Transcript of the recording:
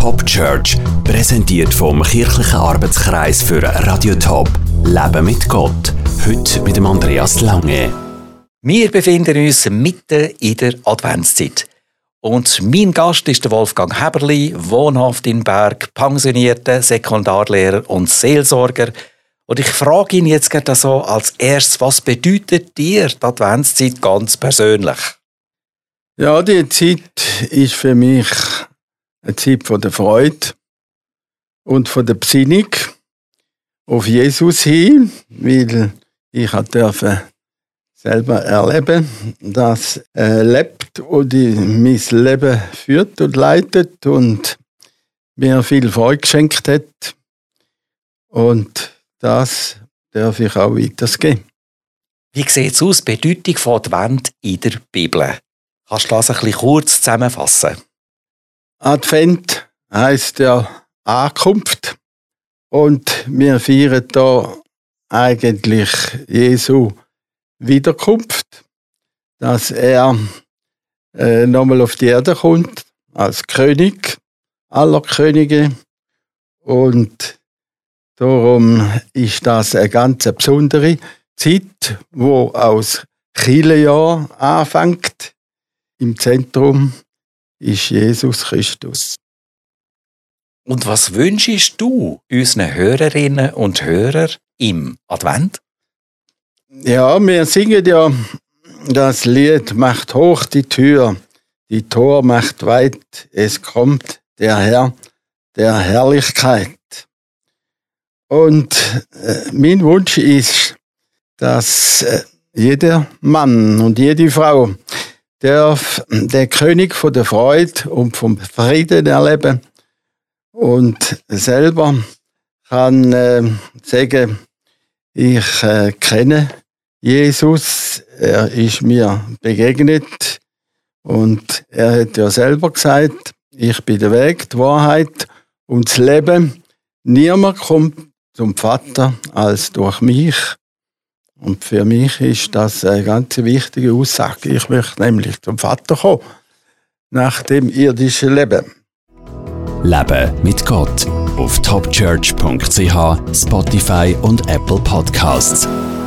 Top Church, präsentiert vom Kirchlichen Arbeitskreis für Radio Top. Leben mit Gott. Heute mit dem Andreas Lange. Wir befinden uns mitten in der Adventszeit. Und mein Gast ist der Wolfgang Heberli, wohnhaft in Berg, pensionierter Sekundarlehrer und Seelsorger. Und ich frage ihn jetzt gerade so als erstes, was bedeutet dir die Adventszeit ganz persönlich? Ja, die Zeit ist für mich eine Zeit von der Freude und von der Besinnung auf Jesus hin, weil ich durfte selber erleben, dass er lebt und mein Leben führt und leitet und mir viel Freude geschenkt hat. Und das darf ich auch weitergeben. Wie sieht es aus, die Bedeutung von Advent in der Bibel? Kannst du das ein bisschen kurz zusammenfassen? Advent heisst ja Ankunft. Und wir feiern da eigentlich Jesu Wiederkunft, dass er nochmal auf die Erde kommt, als König aller Könige. Und darum ist das eine ganz besondere Zeit, wo aus Kirchenjahr anfängt. Im Zentrum ist Jesus Christus. Und was wünschst du unseren Hörerinnen und Hörern im Advent? Ja, wir singen ja das Lied «Macht hoch die Tür, die Tor macht weit, es kommt der Herr der Herrlichkeit». Und mein Wunsch ist, dass jeder Mann und jede Frau darf den König von der Freude und vom Frieden erleben und selber kann sagen, ich kenne Jesus, er ist mir begegnet und er hat ja selber gesagt, ich bin der Weg, die Wahrheit und das Leben. Niemand kommt zum Vater als durch mich. Und für mich ist das eine ganz wichtige Aussage. Ich möchte nämlich zum Vater kommen, nach dem irdischen Leben. Leben mit Gott auf topchurch.ch, Spotify und Apple Podcasts.